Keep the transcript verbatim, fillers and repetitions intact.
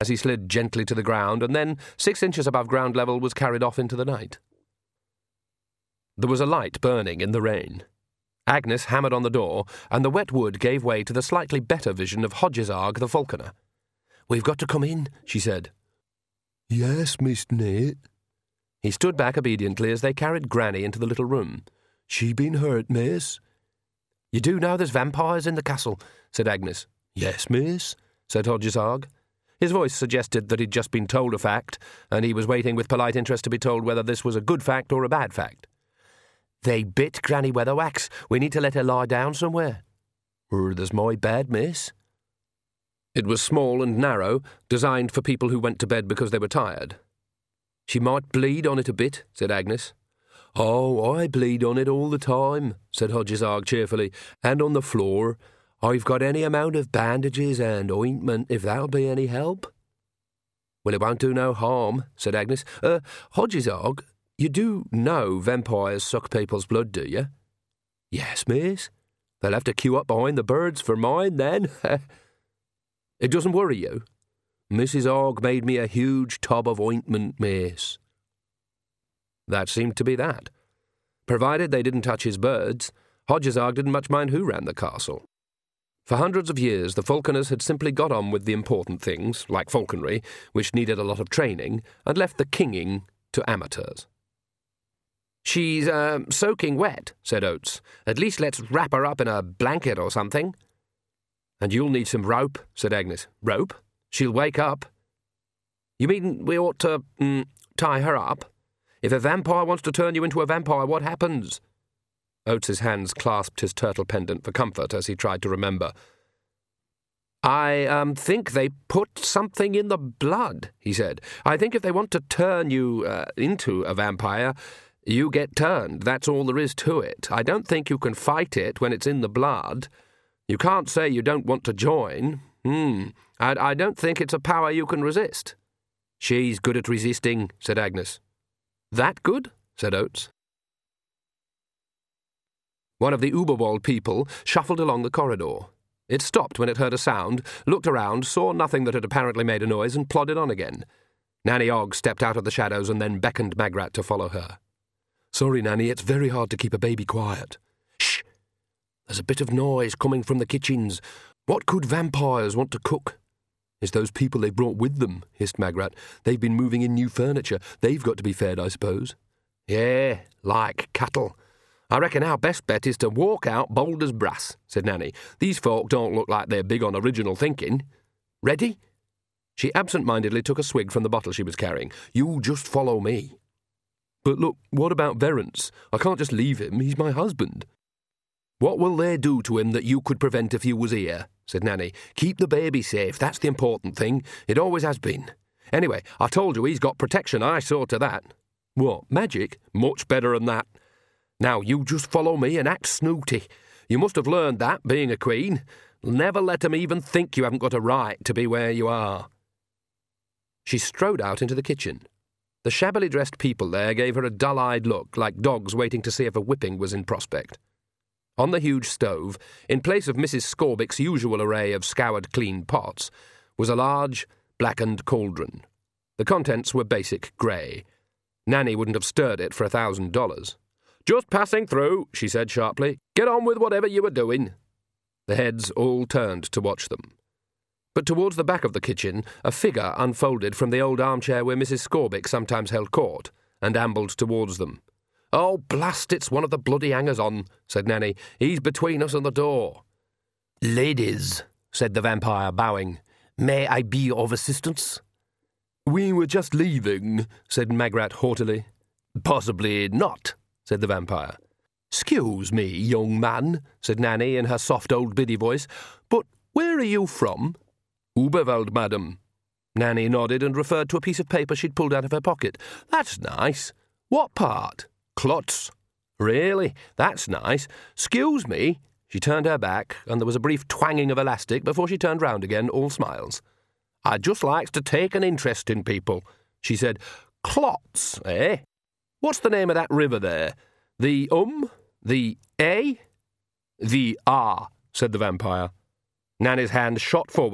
as he slid gently to the ground and then, six inches above ground level, was carried off into the night. There was a light burning in the rain. Agnes hammered on the door, and the wet wood gave way to the slightly better vision of Hodgesarg the falconer. "We've got to come in," she said. "Yes, Mister Nate." He stood back obediently as they carried Granny into the little room. "She been hurt, miss?" "You do know there's vampires in the castle," said Agnes. "Yes, miss," said Hodgesarg. His voice suggested that he'd just been told a fact, and he was waiting with polite interest to be told whether this was a good fact or a bad fact. "They bit Granny Weatherwax. We need to let her lie down somewhere." "Er, there's my bed, miss." It was small and narrow, designed for people who went to bed because they were tired. "She might bleed on it a bit," said Agnes. "Oh, I bleed on it all the time," said Hodgesarg cheerfully, "and on the floor. I've got any amount of bandages and ointment, if that'll be any help." "Well, it won't do no harm," said Agnes. Uh, Hodgesarg, you do know vampires suck people's blood, do you?" "Yes, miss." "They'll have to queue up behind the birds for mine, then." "It doesn't worry you?" "Missus Ogg made me a huge tub of ointment, miss." That seemed to be that. Provided they didn't touch his birds, Hodgesarg didn't much mind who ran the castle. For hundreds of years, the falconers had simply got on with the important things, like falconry, which needed a lot of training, and left the kinging to amateurs. "She's, uh, soaking wet," said Oates. "At least let's wrap her up in a blanket or something." "And you'll need some rope," said Agnes. "Rope? She'll wake up." "You mean we ought to, mm, tie her up? If a vampire wants to turn you into a vampire, what happens?" Oates's hands clasped his turtle pendant for comfort as he tried to remember. "I um, think they put something in the blood," he said. "I think if they want to turn you uh, into a vampire, you get turned. That's all there is to it. I don't think you can fight it when it's in the blood. You can't say you don't want to join. Hmm. I, I don't think it's a power you can resist." "She's good at resisting," said Agnes. "That good?" said Oates. One of the Uberwald people shuffled along the corridor. It stopped when it heard a sound, looked around, saw nothing that had apparently made a noise, and plodded on again. Nanny Ogg stepped out of the shadows and then beckoned Magrat to follow her. "Sorry, Nanny, it's very hard to keep a baby quiet." "Shh! There's a bit of noise coming from the kitchens. What could vampires want to cook?" "It's those people they brought with them," hissed Magrat. "They've been moving in new furniture. They've got to be fed, I suppose." "Yeah, like cattle. I reckon our best bet is to walk out bold as brass," said Nanny. "These folk don't look like they're big on original thinking. Ready?" She absent-mindedly took a swig from the bottle she was carrying. "You just follow me." "But look, what about Verence? I can't just leave him. He's my husband." "What will they do to him that you could prevent if you was here?" said Nanny. "Keep the baby safe. That's the important thing. It always has been. Anyway, I told you he's got protection. I saw to that." "What, magic?" "Much better than that. Now, you just follow me and act snooty. You must have learned that, being a queen. Never let 'em even think you haven't got a right to be where you are." She strode out into the kitchen. The shabbily dressed people there gave her a dull-eyed look, like dogs waiting to see if a whipping was in prospect. On the huge stove, in place of Missus Scorbick's usual array of scoured clean pots, was a large, blackened cauldron. The contents were basic grey. Nanny wouldn't have stirred it for a thousand dollars. "Just passing through," she said sharply. "Get on with whatever you were doing." The heads all turned to watch them. But towards the back of the kitchen, a figure unfolded from the old armchair where Missus Scorbick sometimes held court, and ambled towards them. "Oh, blast, it's one of the bloody hangers-on," said Nanny. "He's between us and the door." "Ladies," said the vampire, bowing, "may I be of assistance?" "We were just leaving," said Magrat haughtily. "Possibly not," said the vampire. "'Scuse me, young man," said Nanny in her soft old biddy voice, "but where are you from?" "Uberwald, madam." Nanny nodded and referred to a piece of paper she'd pulled out of her pocket. "That's nice. What part?" "Klotz." "Really? That's nice. 'Scuse me." She turned her back, and there was a brief twanging of elastic before she turned round again, all smiles. "I just likes to take an interest in people," she said. "Klotz, eh? What's the name of that river there? The Um? The A?" "The Ah," said the vampire. Nanny's hand shot forward